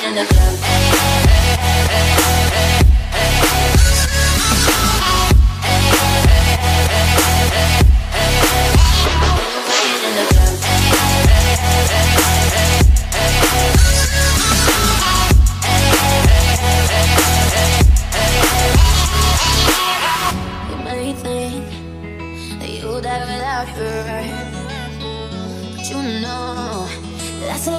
in the club. You may think that you die without her, but you know that's a